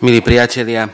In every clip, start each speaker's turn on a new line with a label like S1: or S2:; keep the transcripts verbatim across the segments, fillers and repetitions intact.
S1: Milí priatelia,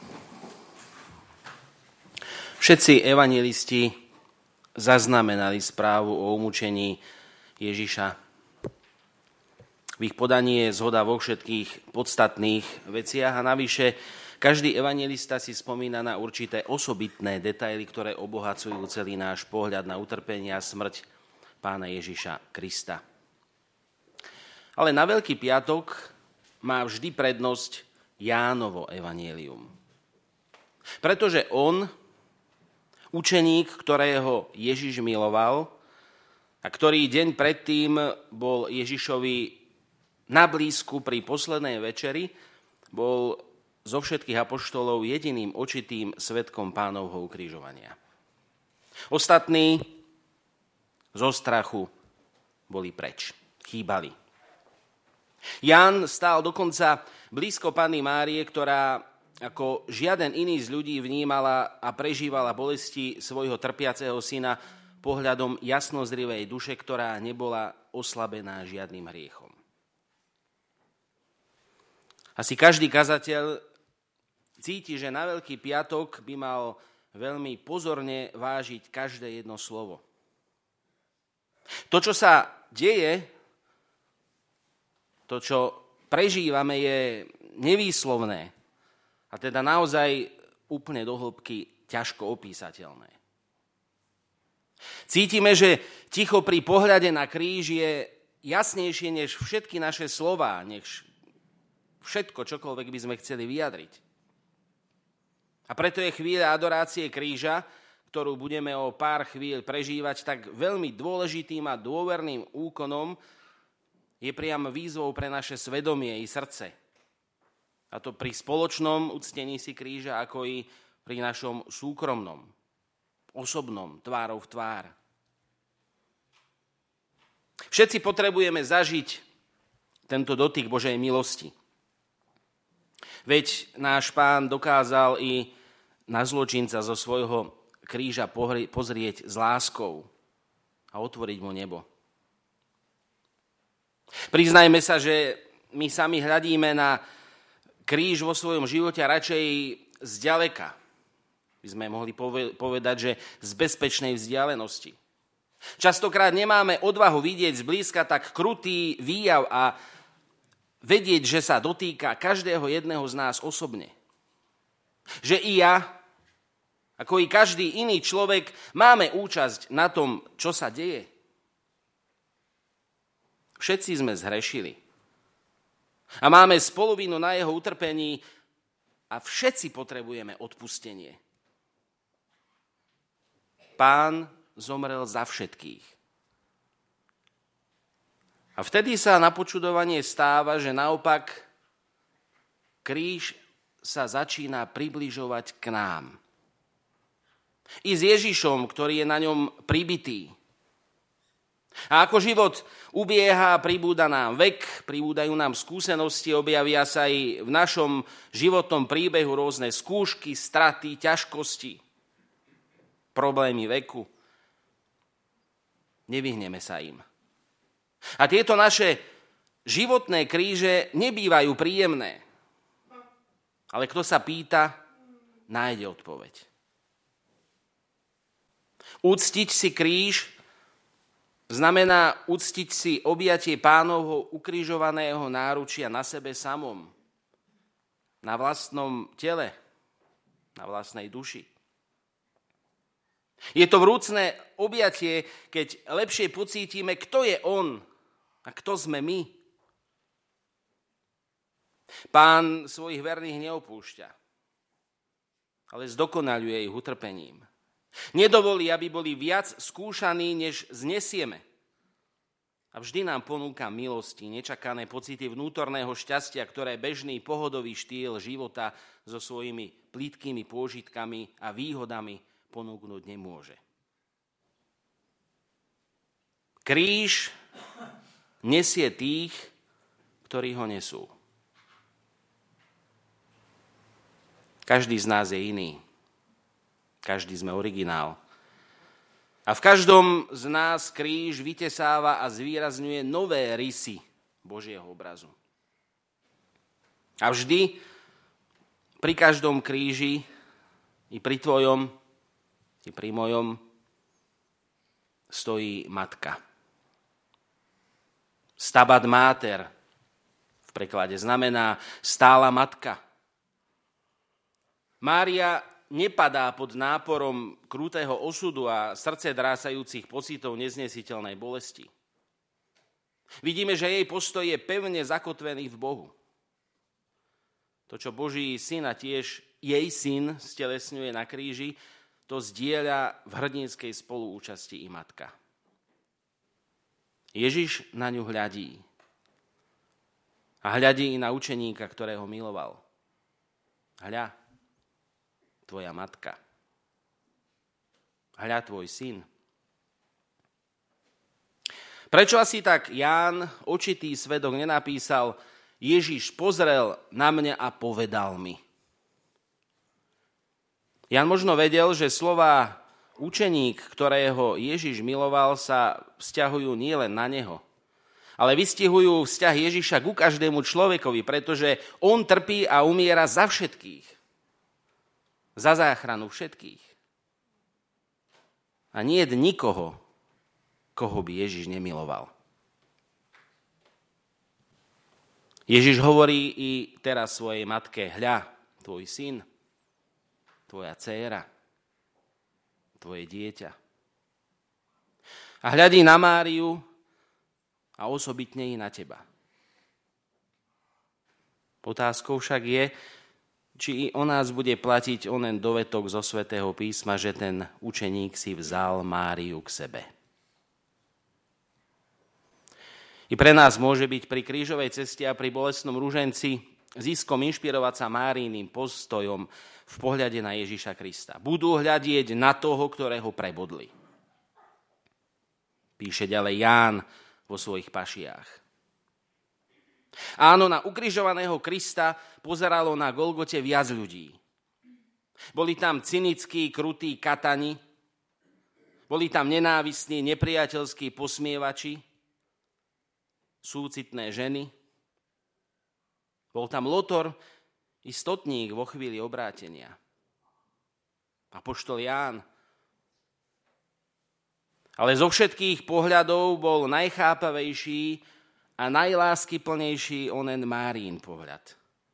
S1: všetci evanjelisti zaznamenali správu o umúčení Ježiša. V ich podaní je zhoda vo všetkých podstatných veciach a navyše každý evanjelista si spomína na určité osobitné detaily, ktoré obohacujú celý náš pohľad na utrpenie a smrť Pána Ježiša Krista. Ale na Veľký piatok má vždy prednosť Jánovo evanjelium. Pretože on, učeník, ktorého Ježiš miloval a ktorý deň predtým bol Ježišovi na blízku pri poslednej večeri, bol zo všetkých apoštolov jediným očitým svedkom Pánovho ukrižovania. Ostatní zo strachu boli preč, chýbali. Ján stál dokonca blízko Panny Márie, ktorá ako žiaden iný z ľudí vnímala a prežívala bolesti svojho trpiaceho syna pohľadom jasnozrivej duše, ktorá nebola oslabená žiadnym hriechom. Asi každý kazateľ cíti, že na Veľký piatok by mal veľmi pozorne vážiť každé jedno slovo. To, čo sa deje, to, čo prežívame, je nevýslovné a teda naozaj úplne do hĺbky ťažko opísateľné. Cítime, že ticho pri pohľade na kríž je jasnejšie než všetky naše slová, než všetko, čokoľvek by sme chceli vyjadriť. A preto je chvíľa adorácie kríža, ktorú budeme o pár chvíľ prežívať, tak veľmi dôležitým a dôverným úkonom, je priam výzvou pre naše svedomie i srdce. A to pri spoločnom uctení si kríža, ako i pri našom súkromnom, osobnom, tvárou v tvár. Všetci potrebujeme zažiť tento dotyk Božej milosti. Veď náš Pán dokázal i na zločinca zo svojho kríža pozrieť s láskou a otvoriť mu nebo. Priznajme sa, že my sami hľadíme na kríž vo svojom živote a radšej zďaleka. By sme mohli povedať, že z bezpečnej vzdialenosti. Častokrát nemáme odvahu vidieť zblízka tak krutý výjav a vedieť, že sa dotýka každého jedného z nás osobne. Že i ja, ako i každý iný človek, máme účasť na tom, čo sa deje. Všetci sme zhrešili. A máme spoluvinu na jeho utrpení a všetci potrebujeme odpustenie. Pán zomrel za všetkých. A vtedy sa na počudovanie stáva, že naopak kríž sa začína približovať k nám. I s Ježišom, ktorý je na ňom pribitý. A ako život ubieha, pribúda nám vek, pribúdajú nám skúsenosti, objavia sa aj v našom životnom príbehu rôzne skúšky, straty, ťažkosti, problémy veku. Nevyhneme sa im. A tieto naše životné kríže nebývajú príjemné. Ale kto sa pýta, nájde odpoveď. Uctiť si kríž znamená uctiť si objatie Pánovho ukrižovaného náručia na sebe samom, na vlastnom tele, na vlastnej duši. Je to vrúcne objatie, keď lepšie pocítime, kto je on a kto sme my. Pán svojich verných neopúšťa, ale zdokonaľuje ich utrpením. Nedovolí, aby boli viac skúšaní, než znesieme. A vždy nám ponúka milosti, nečakané pocity vnútorného šťastia, ktoré bežný pohodový štýl života so svojimi plytkými pôžitkami a výhodami ponúknuť nemôže. Kríž nesie tých, ktorí ho nesú. Každý z nás je iný. Každý sme originál. A v každom z nás kríž vytesáva a zvýrazňuje nové rysy Božieho obrazu. A vždy pri každom kríži, i pri tvojom, i pri mojom, stojí matka. Stabat mater v preklade znamená stála matka. Mária nepadá pod náporom krutého osudu a srdce drásajúcich pocitov neznesiteľnej bolesti. Vidíme, že jej postoj je pevne zakotvený v Bohu. To, čo Boží syn a tiež jej syn stelesňuje na kríži, to zdieľa v hrdinskej spoluúčasti i matka. Ježiš na ňu hľadí. A hľadí i na učeníka, ktorého miloval. Hľa, tvoja matka. Hľa, tvoj syn. Prečo asi tak Ján, očitý svedok, nenapísal: Ježiš pozrel na mňa a povedal mi? Ján možno vedel, že slová učeník, ktorého Ježiš miloval, sa vzťahujú nielen na neho, ale vystihujú vzťah Ježiša ku každému človekovi, pretože on trpí a umiera za všetkých. Za záchranu všetkých. A nie je nikoho, koho by Ježiš nemiloval. Ježiš hovorí i teraz svojej matke: hľa, tvoj syn, tvoja dcéra, tvoje dieťa. A hľadí na Máriu a osobitne i na teba. Otázkou však je, či i o nás bude platiť onen dovetok zo Svätého písma, že ten učeník si vzal Máriu k sebe. I pre nás môže byť pri krížovej ceste a pri bolestnom ruženci ziskom inšpirovať sa Máriným postojom v pohľade na Ježiša Krista. Budú hľadieť na toho, ktorého prebodli. Píše ďalej Ján vo svojich pašiách. Áno, na ukrižovaného Krista pozeralo na Golgote viac ľudí. Boli tam cynickí, krutí katani, boli tam nenávistní, nepriateľskí posmievači, súcitné ženy. Bol tam Lotor i stotník vo chvíli obrátenia. Apoštol Ján. Ale zo všetkých pohľadov bol najchápavejší a najláskyplnejší onen Máriin pohľad.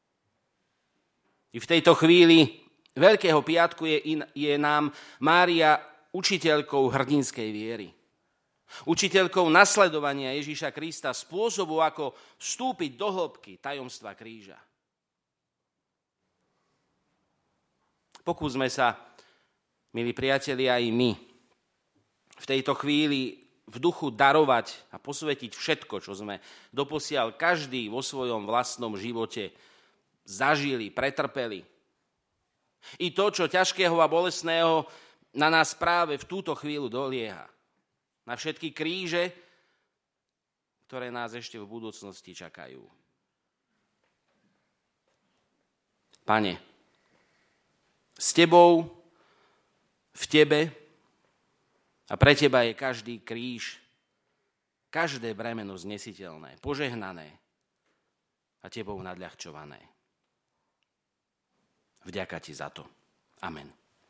S1: I v tejto chvíli Veľkého piatku je, in, je nám Mária učiteľkou hrdinskej viery. Učiteľkou nasledovania Ježiša Krista, spôsobu, ako vstúpiť do hĺbky tajomstva kríža. Pokúsme sa, milí priatelia, aj my v tejto chvíli v duchu darovať a posvetiť všetko, čo sme doposiaľ každý vo svojom vlastnom živote zažili, pretrpeli. I to, čo ťažkého a bolestného na nás práve v túto chvíľu dolieha. Na všetky kríže, ktoré nás ešte v budúcnosti čakajú. Pane, s tebou, v tebe a pre teba je každý kríž, každé bremeno znesiteľné, požehnané a tebou nadľahčované. Vďaka ti za to. Amen.